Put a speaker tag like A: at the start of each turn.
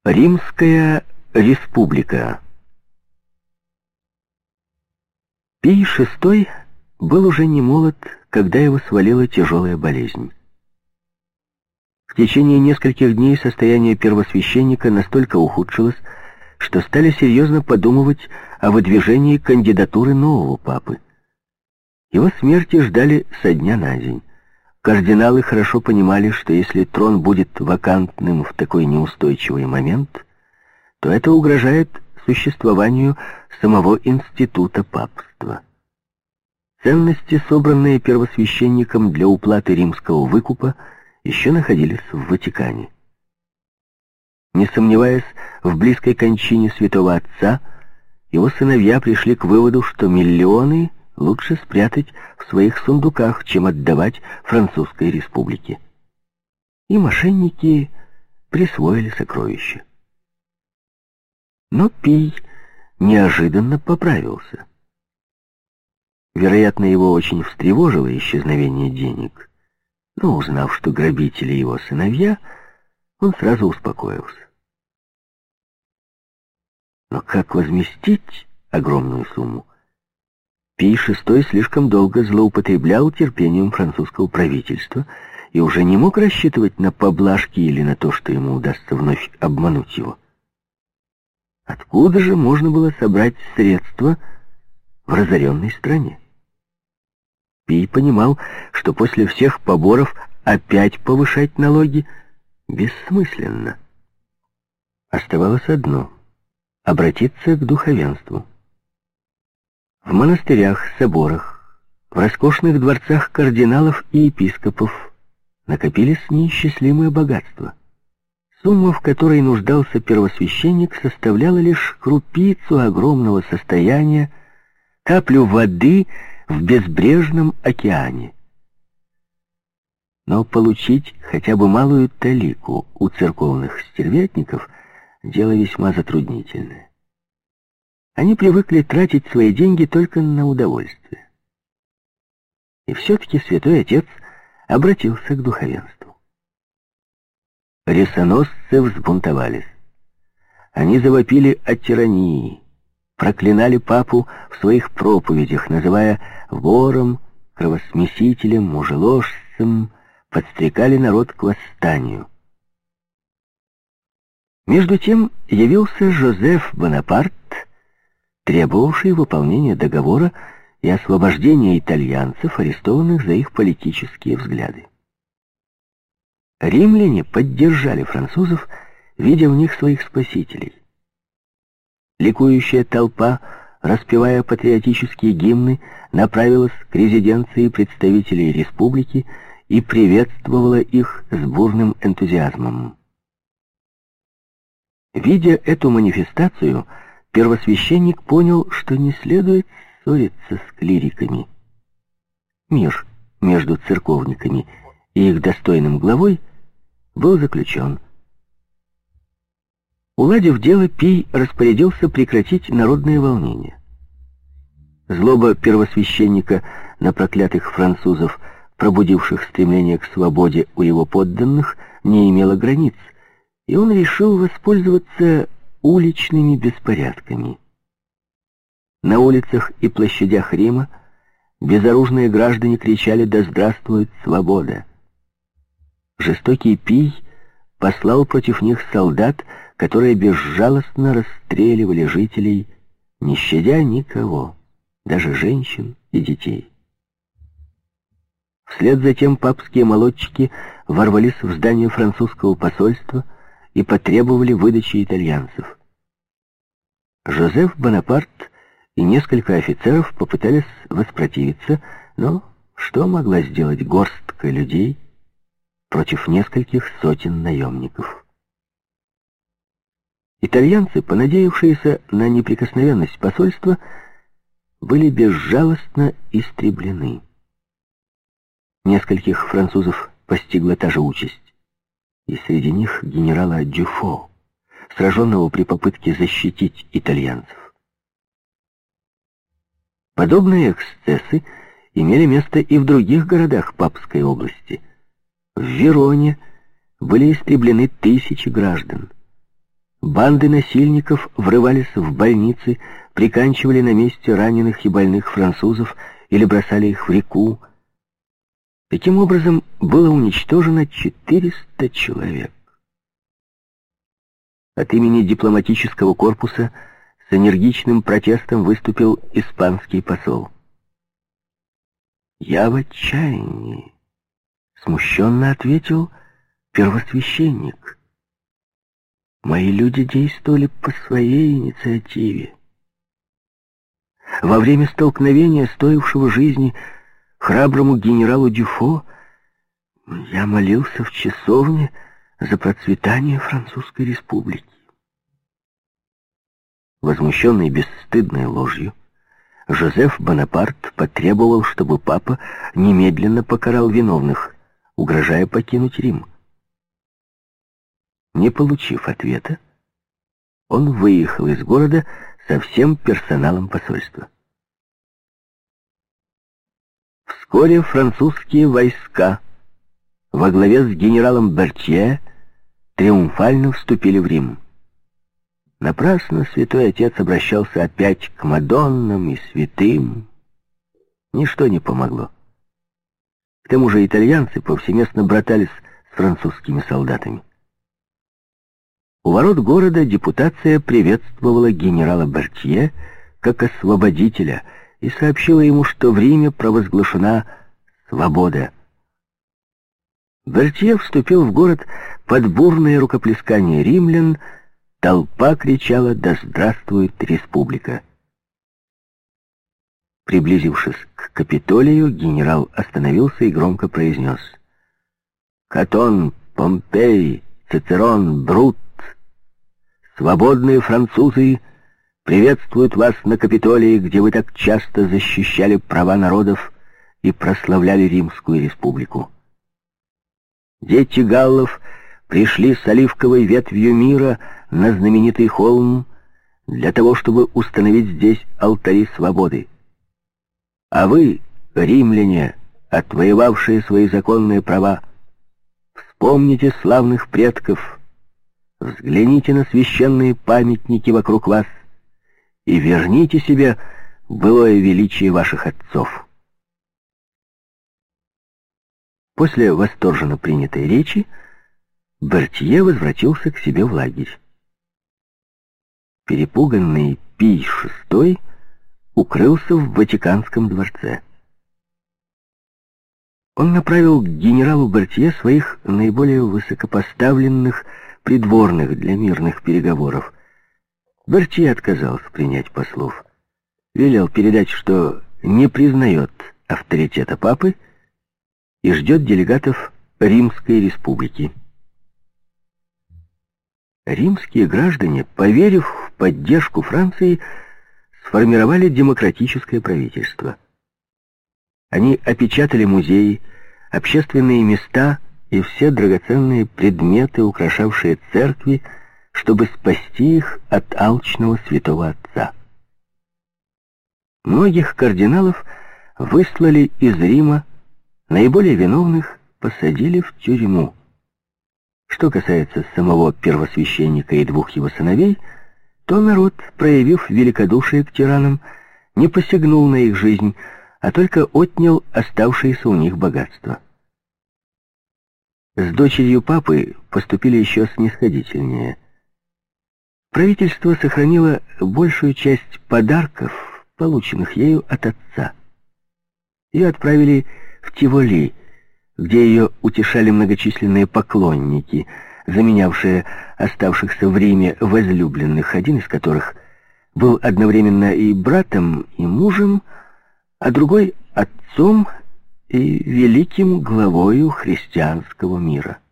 A: Римская республика. Пий VI был уже не молод, когда его свалила тяжелая болезнь. В течение нескольких дней состояние первосвященника настолько ухудшилось, что стали серьезно подумывать о выдвижении кандидатуры нового папы. Его смерти ждали со дня на день. Кардиналы хорошо понимали, что если трон будет вакантным в такой неустойчивый момент, то это угрожает существованию самого института папства. Ценности, собранные первосвященником для уплаты римского выкупа, еще находились в Ватикане. Не сомневаясь в близкой кончине святого отца, его сыновья пришли к выводу, что миллионы лучше спрятать в своих сундуках, чем отдавать Французской республике. И мошенники присвоили сокровища. Но Пий неожиданно поправился. Вероятно, его очень встревожило исчезновение денег. Но, узнав, что грабители его сыновья, он сразу успокоился. Но как возместить огромную сумму? Пий VI слишком долго злоупотреблял терпением французского правительства и уже не мог рассчитывать на поблажки или на то, что ему удастся вновь обмануть его. Откуда же можно было собрать средства в разоренной стране? Пий понимал, что после всех поборов опять повышать налоги бессмысленно. Оставалось одно — обратиться к духовенству. В монастырях, соборах, в роскошных дворцах кардиналов и епископов накопились неисчислимые богатства. Сумма, в которой нуждался первосвященник, составляла лишь крупицу огромного состояния, каплю воды в безбрежном океане. Но получить хотя бы малую талику у церковных стервятников — дело весьма затруднительное. Они привыкли тратить свои деньги только на удовольствие. И все-таки святой отец обратился к духовенству. Ресоносцы взбунтовались. Они завопили о тирании, проклинали папу в своих проповедях, называя вором, кровосмесителем, мужеложцем, подстрекали народ к восстанию. Между тем явился Жозеф Бонапарт, требовавший выполнения договора и освобождения итальянцев, арестованных за их политические взгляды. Римляне поддержали французов, видя в них своих спасителей. Ликующая толпа, распевая патриотические гимны, направилась к резиденции представителей республики и приветствовала их с бурным энтузиазмом. Видя эту манифестацию, первосвященник понял, что не следует ссориться с клириками. Мир между церковниками и их достойным главой был заключен. Уладив дело, Пий распорядился прекратить народные волнения. Злоба первосвященника на проклятых французов, пробудивших стремление к свободе у его подданных, не имела границ, и он решил воспользоваться уличными беспорядками. На улицах и площадях Рима безоружные граждане кричали: «Да здравствует свобода!». Жестокий Пий послал против них солдат, которые безжалостно расстреливали жителей, не щадя никого, даже женщин и детей. Вслед за тем папские молодчики ворвались в здание французского посольства и потребовали выдачи итальянцев. Жозеф Бонапарт и несколько офицеров попытались воспротивиться, но что могла сделать горстка людей против нескольких сотен наемников? Итальянцы, понадеявшиеся на неприкосновенность посольства, были безжалостно истреблены. Нескольких французов постигла та же участь, и среди них генерала Дюфо, сраженного при попытке защитить итальянцев. Подобные эксцессы имели место и в других городах Папской области. В Вероне были истреблены тысячи граждан. Банды насильников врывались в больницы, приканчивали на месте раненых и больных французов или бросали их в реку. Таким образом, было уничтожено 400 человек. От имени дипломатического корпуса с энергичным протестом выступил испанский посол. «Я в отчаянии», — смущенно ответил первосвященник. «Мои люди действовали по своей инициативе. Во время столкновения, стоившего жизни храброму генералу Дюфо, я молился в часовне за процветание Французской республики». Возмущенный бесстыдной ложью, Жозеф Бонапарт потребовал, чтобы папа немедленно покарал виновных, угрожая покинуть Рим. Не получив ответа, он выехал из города со всем персоналом посольства. Вскоре французские войска во главе с генералом Бертье триумфально вступили в Рим. Напрасно святой отец обращался опять к Мадоннам и святым. Ничто не помогло. К тому же итальянцы повсеместно братались с французскими солдатами. У ворот города депутация приветствовала генерала Бертье как освободителя и сообщила ему, что в Риме провозглашена свобода. Бертье вступил в город под бурное рукоплескание римлян. Толпа кричала: «Да здравствует республика!». Приблизившись к Капитолию, генерал остановился и громко произнес: «Катон, Помпей, Цицерон, Брут, свободные французы приветствуют вас на Капитолии, где вы так часто защищали права народов и прославляли Римскую республику. Дети галлов пришли с оливковой ветвью мира на знаменитый холм для того, чтобы установить здесь алтари свободы. А вы, римляне, отвоевавшие свои законные права, вспомните славных предков, взгляните на священные памятники вокруг вас и верните себе былое величие ваших отцов». После восторженно принятой речи Бертье возвратился к себе в лагерь. Перепуганный Пий VI укрылся в Ватиканском дворце. Он направил к генералу Бертье своих наиболее высокопоставленных придворных для мирных переговоров. Бертье отказался принять послов, велел передать, что не признает авторитета папы и ждет делегатов Римской республики. Римские граждане, поверив в поддержку Франции, сформировали демократическое правительство. Они опечатали музеи, общественные места и все драгоценные предметы, украшавшие церкви, чтобы спасти их от алчного святого отца. Многих кардиналов выслали из Рима, наиболее виновных посадили в тюрьму. Что касается самого первосвященника и двух его сыновей, то народ, проявив великодушие к тиранам, не посягнул на их жизнь, а только отнял оставшиеся у них богатства. С дочерью папы поступили еще снисходительнее. Правительство сохранило большую часть подарков, полученных ею от отца. Ее отправили в Тиволи, где ее утешали многочисленные поклонники, заменявшие оставшихся в Риме возлюбленных, один из которых был одновременно и братом, и мужем, а другой — отцом и великим главою христианского мира.